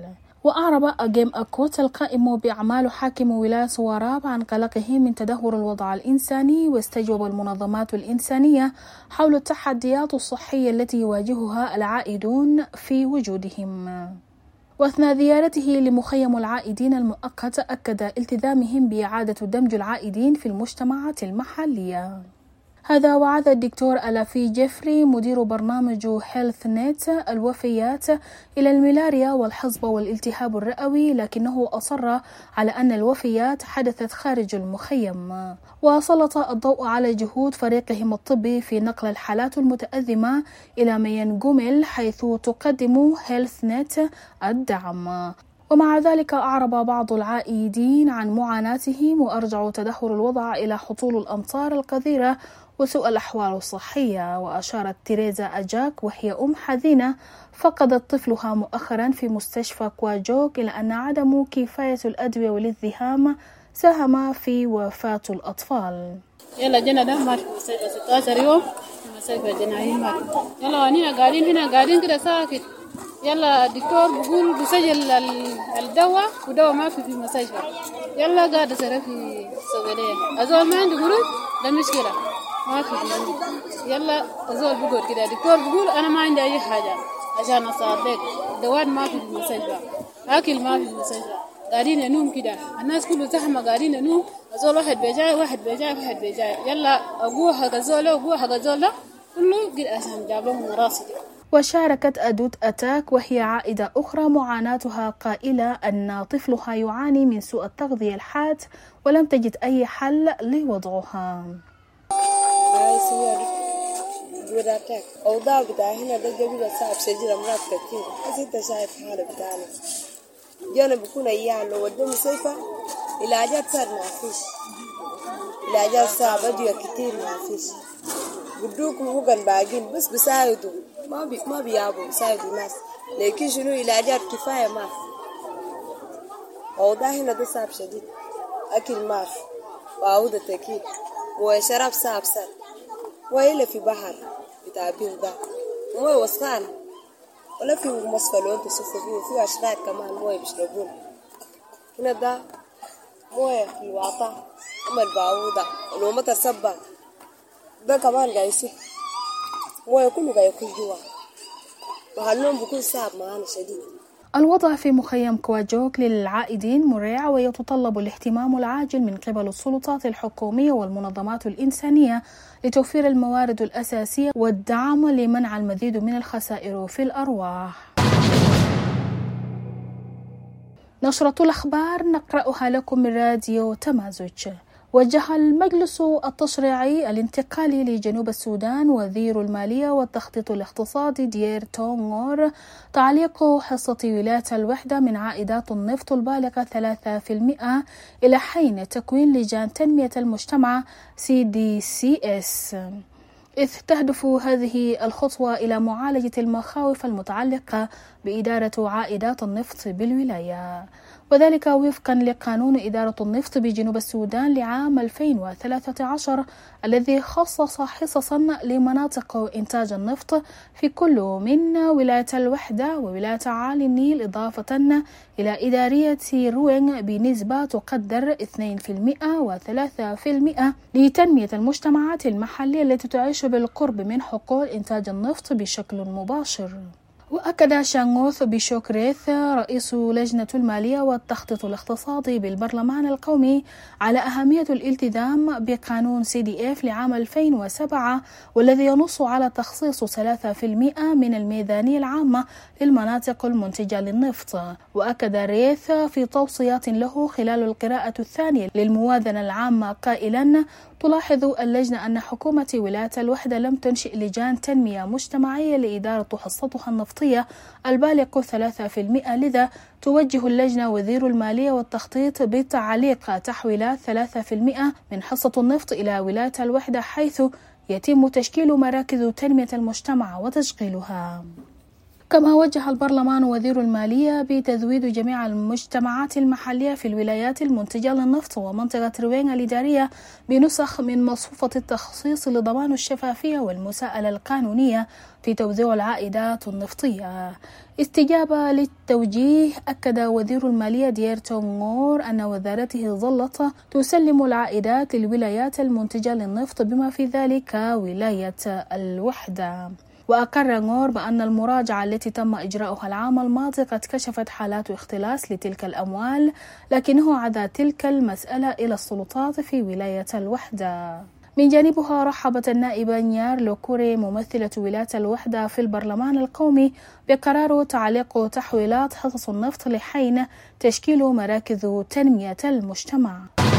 وأعرب أجيم أكوت القائم بأعمال حاكم ولاية وراب عن قلقه من تدهور الوضع الإنساني، واستجوب المنظمات الإنسانية حول التحديات الصحية التي يواجهها العائدون في وجودهم. وأثناء زيارته لمخيم العائدين المؤقت أكد التزامهم بإعادة دمج العائدين في المجتمعات المحلية. هذا وعد الدكتور ألافي جيفري مدير برنامج هيلث نت الوفيات إلى الملاريا والحصبة والالتهاب الرئوي، لكنه أصر على أن الوفيات حدثت خارج المخيم، وسلط الضوء على جهود فريقهم الطبي في نقل الحالات المتأزمة إلى مينغوميل حيث تقدم هيلث نت الدعم. ومع ذلك أعرب بعض العائدين عن معاناتهم وأرجعوا تدهور الوضع إلى حصول الأمطار الغزيرة وسوء الأحوال الصحية. وأشارت تيريزا أجاك وهي أم حزينة فقدت طفلها مؤخرا في مستشفى كواجوك إلى أن عدم كفاية الأدوية والازدحام ساهم في وفاة الأطفال. يلا جينا ده مات 16 يوم في مستشفى الجناين مات. يلا هنا قاعدين كده ساكت. يلا الدكتور بيقول بسجل الدواء ودواء ما في المستشفى. يلا قاعد أسرع في السعودية. أزول ما عندي قرود ده مشكلة ما في. يلا أزول بقول كده الدكتور بيقول أنا ما عندي أي حاجة عشان أصادق. الدواء ما في المستشفى، أكل ما في المستشفى، قاعدين ننوم كده. الناس كله زحمة قاعدين ننوم. أزول واحد بيجاي يلا أبوه حق أزول وأبوه حق أزول كله قد عشان جاب لهم راسي. وشاركت أدوت أتاك وهي عائدة أخرى معاناتها قائلة أن طفلها يعاني من سوء التغذية الحاد ولم تجد أي حل لوضعها. أوضاع بتاعي هنا ده جميل صعب سجل أمراض كتير. بس أنت شايف حالة بتاعنا جانا بكون أيام لو ودوا مستشفى العلاجات صار ما فيش، العلاجات صعب أدوية كتير ما فيش. بدوكم هوجن باقين بس بيساعدوا ما بيابوا بيساعدوا الناس، لكن شنو العلاجات كفاية ما في. أوضاع هنا ده صعب شديد، أكل ما في وعودة تكيل وشراب صعب وإلا في بحر بتاع بيو ده مويه وسخان ولا في مصفى لو انتوا تشوفوا فيه أشغال كمان مويه بيشربون. هنا ده مويه في الواطة أما البعوضة ولو ما تصبع ده كمان قاعد يصير مويه كله قاعد يكون جوا وهالنوم بيكون صعب معانا شديد. الوضع في مخيم كواجوك للعائدين مريع ويتطلب الاهتمام العاجل من قبل السلطات الحكومية والمنظمات الإنسانية لتوفير الموارد الأساسية والدعم لمنع المزيد من الخسائر في الأرواح. نشرة الأخبار نقرأها لكم من راديو تمازج. وجه المجلس التشريعي الانتقالي لجنوب السودان وزير المالية والتخطيط الاقتصادي ديير تونغور تعليق حصة ولاية الوحدة من عائدات النفط البالغة 3% إلى حين تكوين لجان تنمية المجتمع CDCS، إذ تهدف هذه الخطوة إلى معالجة المخاوف المتعلقة بإدارة عائدات النفط بالولاية، وذلك وفقا لقانون إدارة النفط بجنوب السودان لعام 2013 الذي خصص حصصا لمناطق إنتاج النفط في كل من ولاية الوحدة وولاية عالي النيل، إضافة إلى إدارية روينغ بنسبة تقدر 2% و3% لتنمية المجتمعات المحلية التي تعيش بالقرب من حقول إنتاج النفط بشكل مباشر. وأكد شانغوث بشوكريث رئيس لجنة المالية والتخطيط الاقتصادي بالبرلمان القومي على أهمية الالتزام بقانون CDF لعام 2007 والذي ينص على تخصيص 3% من الميزانية العامة للمناطق المنتجة للنفط. وأكد ريث في توصيات له خلال القراءة الثانية للموازنة العامة قائلا: تلاحظ اللجنة أن حكومة ولاية الوحدة لم تنشئ لجان تنمية مجتمعية لإدارة حصتها النفطية البالغ 3%، لذا توجه اللجنة وزير المالية والتخطيط بتعليق تحويلات 3% من حصة النفط إلى ولاية الوحدة، حيث يتم تشكيل مراكز تنمية المجتمع وتشغيلها. كما وجه البرلمان وزير المالية بتزويد جميع المجتمعات المحلية في الولايات المنتجة للنفط ومنطقة روين الإدارية بنسخ من مصفوفة التخصيص لضمان الشفافية والمساءلة القانونية في توزيع العائدات النفطية. استجابة للتوجيه، أكد وزير المالية ديير تونغور أن وزارته ظلت تسلم العائدات للولايات المنتجة للنفط بما في ذلك ولاية الوحدة. وأقر غور بأن المراجعة التي تم إجراؤها العام الماضي قد كشفت حالات اختلاس لتلك الأموال، لكنه عدا تلك المسألة إلى السلطات في ولاية الوحدة. من جانبها رحبت النائبة نيار لوكوري ممثلة ولاية الوحدة في البرلمان القومي بقرار تعليق تحويلات حصص النفط لحين تشكيل مراكز تنمية المجتمع.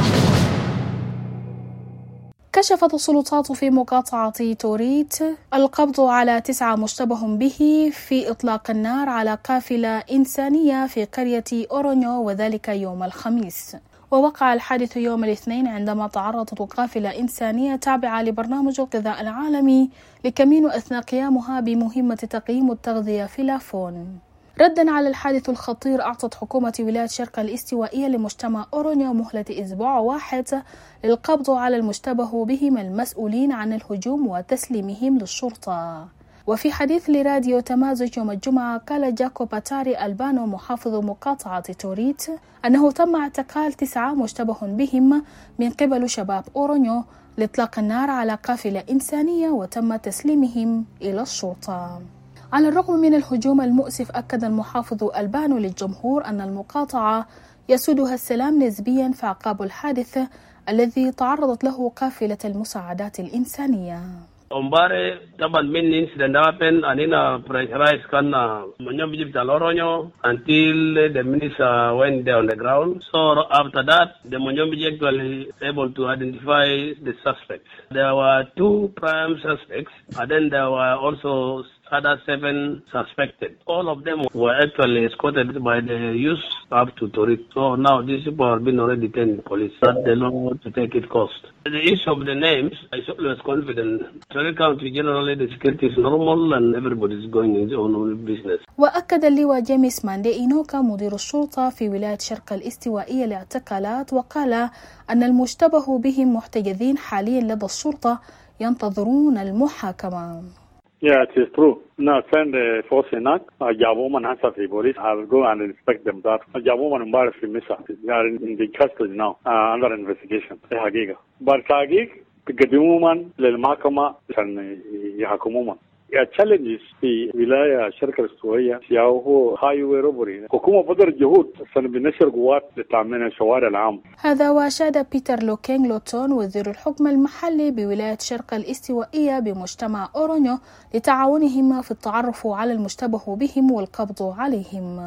كشفت السلطات في مقاطعة توريت القبض على 9 مشتبه به في إطلاق النار على قافلة إنسانية في قرية أورونيو، وذلك يوم الخميس. ووقع الحادث يوم الاثنين عندما تعرضت قافلة إنسانية تابعة لبرنامج الغذاء العالمي لكامينو أثناء قيامها بمهمة تقييم التغذية في لافون. ردا على الحادث الخطير، أعطت حكومة ولاية شرق الاستوائية لمجتمع أورونيو مهلة أسبوع واحد للقبض على المشتبه بهم المسؤولين عن الهجوم وتسليمهم للشرطة. وفي حديث لراديو تمازج يوم الجمعة، قال جاكو باتاري ألبانو محافظ مقاطعة توريت أنه تم اعتقال 9 مشتبه بهم من قبل شباب أورونيو لإطلاق النار على قافلة إنسانية وتم تسليمهم إلى الشرطة. على الرغم من الهجوم المؤسف، أكد المحافظ ألبانو للجمهور أن المقاطعة يسودها السلام نسبيا في أعقاب الحادث الذي تعرضت له قافلة المساعدات الإنسانية. Ombare taban main incident happened and in a pressurized can Monyombi Taloronyo until the minister went there on the ground. So after that, the Monyombi actually able to identify the suspects. There were 2 prime suspects, and then there were also other 7 suspected. All of them were actually escorted by the youth up to Torit. So now these people have been already detained in police. That they know to take it cost. The issue of the names, I was confident. Torit County generally the security is normal and everybody is going in their own business. وأكد اللواء جيمس ماندي إنوكا مدير الشرطة في ولاية شرق الاستوائية الاعتقالات، وقال أن المشتبه بهم محتجزين حاليا لدى الشرطة ينتظرون المحاكمة. Yeah, it is true. Now send the force in that. Jawoman has a police. I'll go and inspect them. That Jawoman and Bar Fimisa. They are in the custody now, under investigation. Hagiga. But Hagig, the Gaduman, Lelmakama, and Yahakumuma. Yeah, challenges في ولاية شرق الاستوائية سياوه highway robbery. حكومة بدر جهود سنبنشر قوات لتأمين الشوارع العام. هذا وأشاد بيتر لوكينغ لوتون وزير الحكم المحلي بولاية شرق الاستوائية بمجتمع أورونيو لتعاونهما في التعرف على المشتبه بهم والقبض عليهم.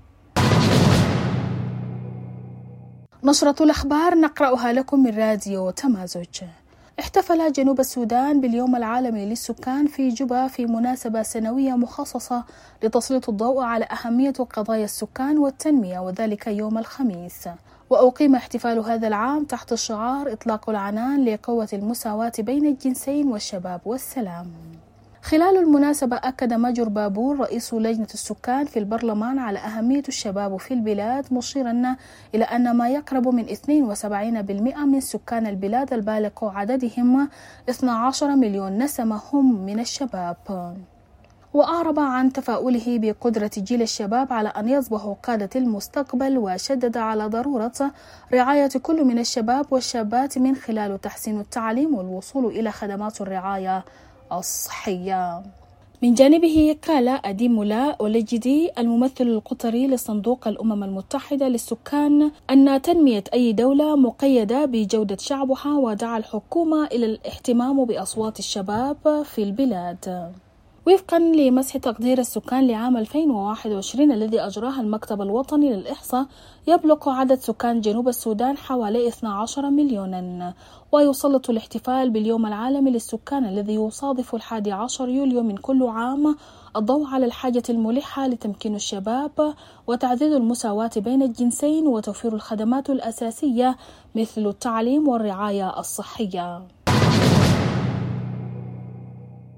نشرة الأخبار نقرأها لكم من راديو تمازج. احتفل جنوب السودان باليوم العالمي للسكان في جوبا في مناسبة سنوية مخصصة لتسليط الضوء على أهمية قضايا السكان والتنمية، وذلك يوم الخميس. وأقيم احتفال هذا العام تحت الشعار إطلاق العنان لقوة المساواة بين الجنسين والشباب والسلام. خلال المناسبة أكد ماجور بابور رئيس لجنة السكان في البرلمان على أهمية الشباب في البلاد، مشيرا إلى أن ما يقرب من 72% من سكان البلاد البالغ عددهم 12 مليون نسمة هم من الشباب. وأعرب عن تفاؤله بقدرة جيل الشباب على أن يصبحوا قادة المستقبل، وشدد على ضرورة رعاية كل من الشباب والشابات من خلال تحسين التعليم والوصول إلى خدمات الرعاية الصحية. من جانبه قال أديمولا أوليجيدي الممثل القطري لصندوق الأمم المتحدة للسكان أن تنمية أي دولة مقيدة بجودة شعبها، ودعا الحكومة إلى الاهتمام بأصوات الشباب في البلاد. وفقا لمسح تقدير السكان لعام 2021 الذي أجراه المكتب الوطني للإحصاء، يبلغ عدد سكان جنوب السودان حوالي 12 مليونا. ويسلط الاحتفال باليوم العالمي للسكان الذي يصادف 11 يوليو من كل عام الضوء على الحاجة الملحة لتمكين الشباب وتعزيز المساواة بين الجنسين وتوفير الخدمات الأساسية مثل التعليم والرعاية الصحية.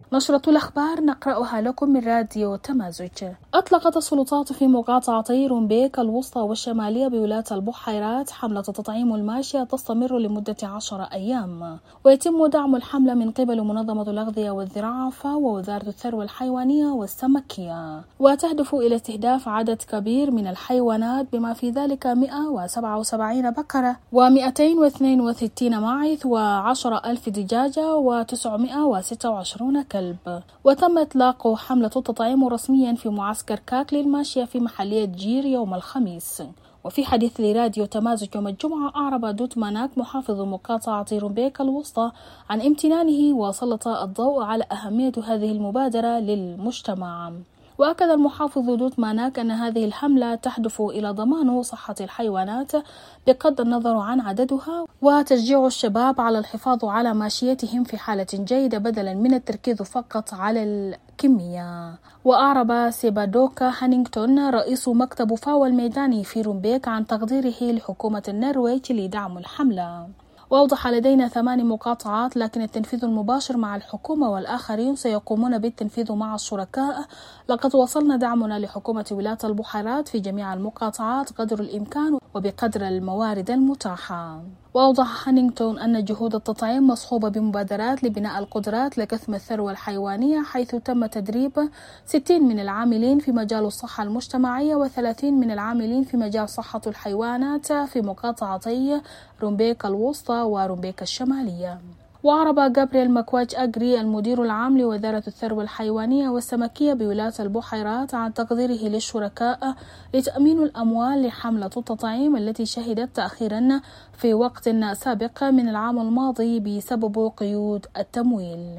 نشرة الأخبار نقرأها لكم من راديو تمازج. أطلقت السلطات في مقاطعتي رومبيك الوسطى والشمالية بولاية البحيرات حملة تطعيم الماشية تستمر لمدة 10 أيام، ويتم دعم الحملة من قبل منظمة الأغذية والزراعة ووزارة الثروة الحيوانية والسمكية، وتهدف إلى استهداف عدد كبير من الحيوانات بما في ذلك 177 بقرة و262 معز و10,000 دجاجة و926 كلب. وتم إطلاق حملة التطعيم رسميا في معسكر كاك للماشية في محلية جير يوم الخميس. وفي حديث لراديو تمازج يوم الجمعة، أعرب دوت ماناك محافظ مقاطعة رومبيك الوسطى عن امتنانه وسلط الضوء على أهمية هذه المبادرة للمجتمع. وأكد المحافظ دوت ماناك أن هذه الحملة تهدف إلى ضمان صحة الحيوانات بغض النظر عن عددها، وتشجيع الشباب على الحفاظ على ماشيتهم في حالة جيدة بدلا من التركيز فقط على الكمية. وأعرب سيبادوكا هانينغتون رئيس مكتب فاو الميداني في رومبيك عن تقديره لحكومة النرويج لدعم الحملة. وأوضح لدينا 8 مقاطعات، لكن التنفيذ المباشر مع الحكومة والآخرين سيقومون بالتنفيذ مع الشركاء. لقد وصلنا دعمنا لحكومة ولاية البحيرات في جميع المقاطعات قدر الإمكان وبقدر الموارد المتاحة. وأوضح هانينغتون أن جهود التطعيم مصحوبة بمبادرات لبناء القدرات لكثم الثروة الحيوانية، حيث تم تدريب 60 من العاملين في مجال الصحة المجتمعية و30 من العاملين في مجال صحة الحيوانات في مقاطعتي رومبيك الوسطى ورومبيك الشمالية. وأعرب جابرييل مكواج أجري المدير العام لوزارة الثروة الحيوانية والسمكية بولاية البحيرات عن تقديره للشركاء لتأمين الأموال لحملة التطعيم التي شهدت تأخيرا في وقت سابق من العام الماضي بسبب قيود التمويل.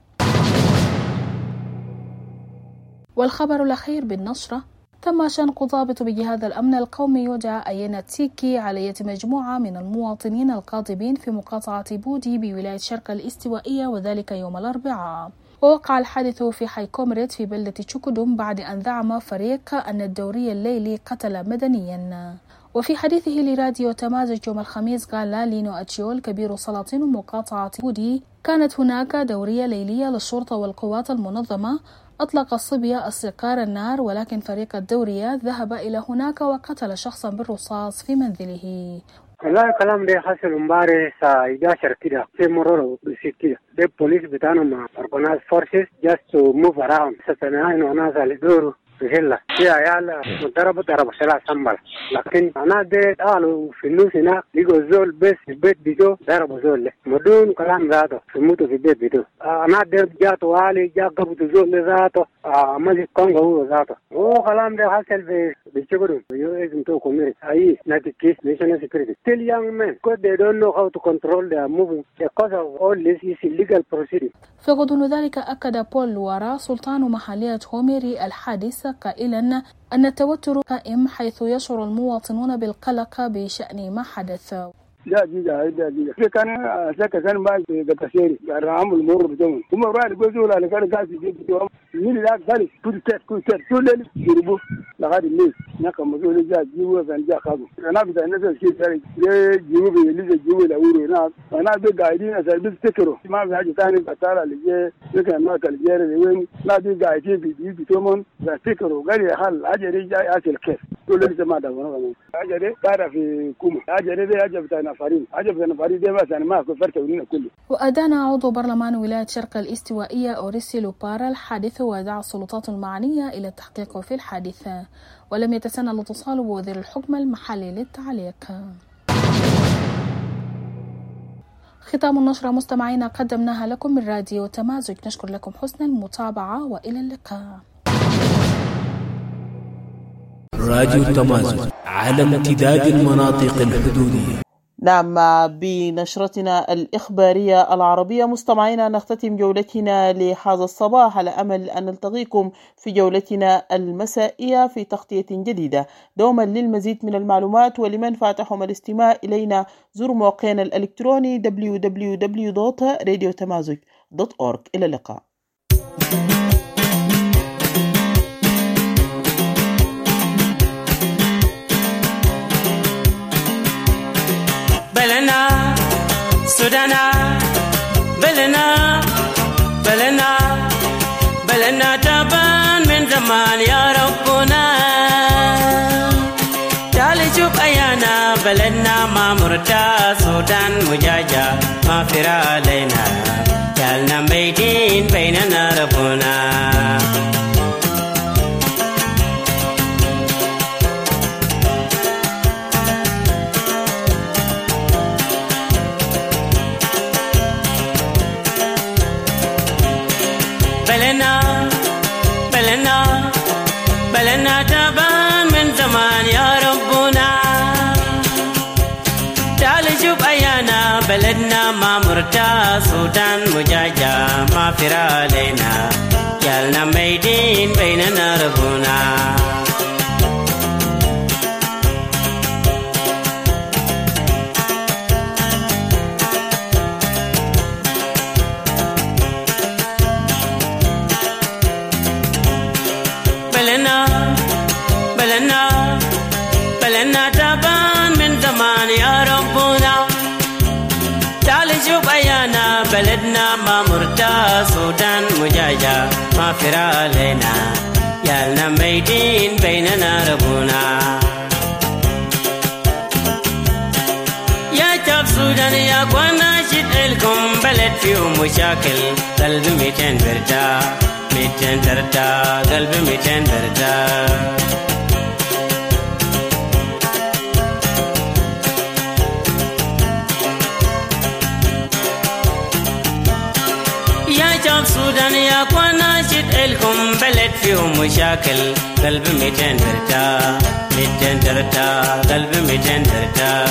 والخبر الأخير بالنشرة: تم شنق ضابط بجهاز الأمن القومي يدعى أينا تسيكي على يد مجموعة من المواطنين القاطبين في مقاطعة بودي بولاية شرق الاستوائية، وذلك يوم الأربعاء. ووقع الحادث في حي كومريت في بلدة شكودوم بعد أن زعم فريق أن الدوري الليلي قتل مدنيا. وفي حديثه لراديو تمازج يوم الخميس، قال لينو أتشيول كبير سلاطين مقاطعة بودي: كانت هناك دورية ليلية للشرطة والقوات المنظمة، أطلق الصبية أسقار النار، ولكن فريق الدوريات ذهب إلى هناك وقتل شخصا بالرصاص في منزله. والله الكلام ده حصل امبارح الساعة 11 كده في مرور بسيط كده. ده البوليس بتاعنا مع organized forces just to move around. ستناين وناس اللي دوروا في هلا في عيال ضربوا سلاح سنبل، لكن أنا ده قالوا في النص هناك لقوا زول بس البيت بيجو ضربوا زول له بدون كلام ذاته في موتوا في البيت بيجو. أنا ده جات والي جا قبضوا زول ذاته ملك كونغو هو ذاته. كلام ده حصل في شغلهم يو اسم تو كوميري أي ناتيكيس national security. Still young men because they don't know how to control their movement because of all this is illegal proceeding. في غضون ذلك أكد بول لوارا سلطان محلية هوميري الحادث قائلا أن التوتر قائم، حيث يشعر المواطنون بالقلق بشأن ما حدث. لا جيجا كان سكن ما بكثير رام المر بدون هم راح يقولوا على كان قاعد يجيب مين لا قال كل يربو لغايه الليل نكم مسؤول جا جيبوا كان جا خابو انا بدي نزل شيء ثاني جيبوا اللي جيبوا لاوري انا قاعدين اسال بتفكروا ما في حاجه ثانيه بتاع اللي كان ما كان جاري وين لا دي قاعدين بيتومون بتفكروا قال حل اجري جاي اكل كيف كل اللي ما ده اجري قاعد في كوم اجري ده اجى بتاعنا وأدان عضو برلمان ولاية شرق الاستوائية أوريسي لوبارا الحادث ودعا السلطات المعنية إلى التحقيق في الحادث، ولم يتسنى الاتصال بوزير الحكم المحلي للتعليق. ختام النشرة مستمعينا قدمناها لكم من راديو تمازج، نشكر لكم حسن المتابعة وإلى اللقاء. راديو تمازج على امتداد المناطق الحدودية. نعم، بنشرتنا الإخبارية العربية مستمعينا نختتم جولتنا لهذا الصباح على أمل أن نلتقيكم في جولتنا المسائية في تغطية جديدة. دوما للمزيد من المعلومات ولمن فاتحهم الاستماع إلينا زوروا موقعنا الإلكتروني www.radiotamazig.org. إلى اللقاء. Belena, Sudana, Belena, زمان يا ربنا تعالي شوف أيانا بلدنا ما مرتا سودان مجاجة ما فرا علينا جعلنا ميدين بيننا ربنا بلنا تعبان من زمان يا ربنا تعال شوف أيانا بلدنا ما مرتا سودان مجاجة ما فرا علينا جعلنا ميدين بيننا ربنا بلنا تعبان من زمان يا ربنا تعال شوف أيانا بلدنا ما مرتا سودان مجاجة ما فرا علينا يالنا ميدين بيننا ربنا يا شعب سودان يا أخوانا شد لكم بلد فيهم مشاكل قلبي 200 بردا 200 بردا قلبي 200 بردا السودان يا أخوانا شد لكم بلد فيهم مشاكل قلبي 200 بردا 200 بردا قلبي 200 بردا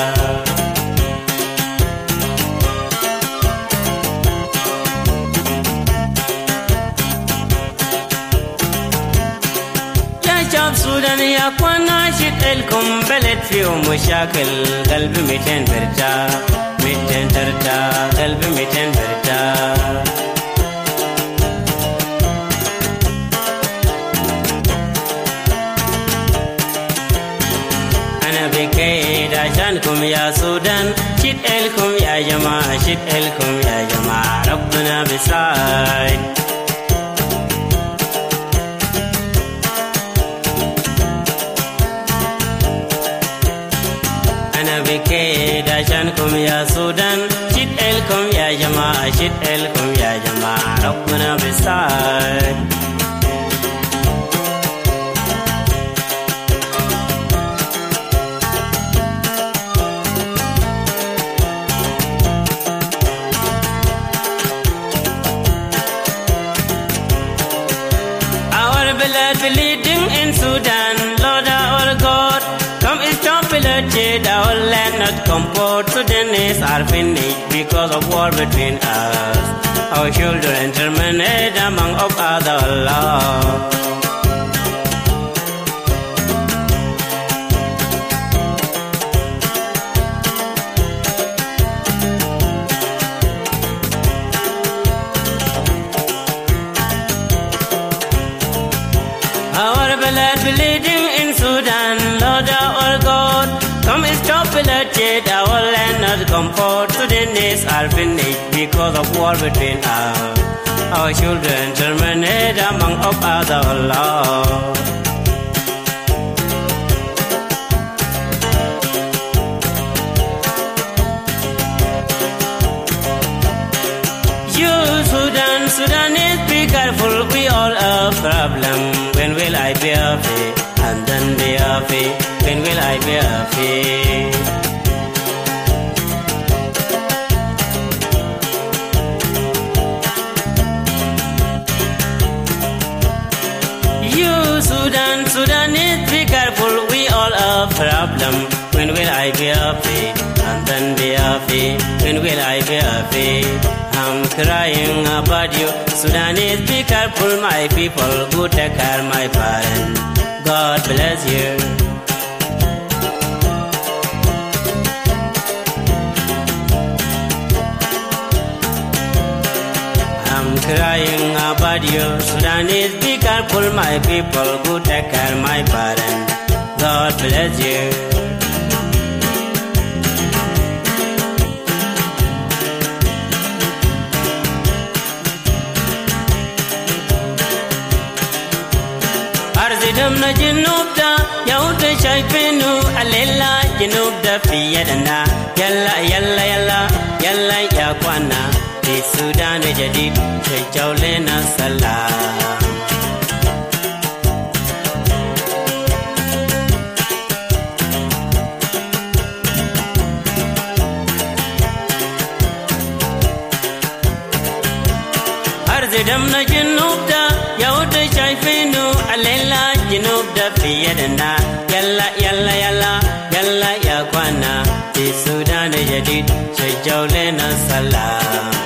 يا شعب السودان يا أخوانا شد لكم بلد فيهم مشاكل قلبي 200 بردا 200 بردا قلبي 200 بردا بكيد عشانكم يا سودان شد لكم يا جماعة شد لكم يا جماعة ربنا بساعد أنا بكيد عشانكم يا سودان شد لكم يا جماعة شد لكم يا جماعة ربنا بساعد bleeding in Sudan, Lord our God, come stop bloodshed, our land not comport. Sudanese are finished because of war between us. Our children terminated among of other law. Bleeding in Sudan, Lord our God, come stop bloodshed, our land not comfort. Sudanese are finished because of war between us. Our children terminated among of other law. You Sudanese, be careful, we all have problem. When will I be happy? And then be happy. When will I be happy? You Sudanese, be careful, we all have problem. When will I be happy? And then be happy. When will I be happy? I'm crying about you. Sudanese, be careful, my people. Go take care, my parents. God bless you. I'm crying about you. Sudanese, be careful, my people. Go take care, my parents. God bless you. أرزدمنا جنوب دا يود شايفينو الليلة جنوب دا في يدنا يلا يلا يلا يلا يا قوانا في السودان جديد شجعوا لنا سلام أرزدمنا جنوب دا يود شايفينو الليلة جنوب دا في يدنا يلا يلا يلا يلا يا قوانا في السودان جديد شجعوا لنا سلام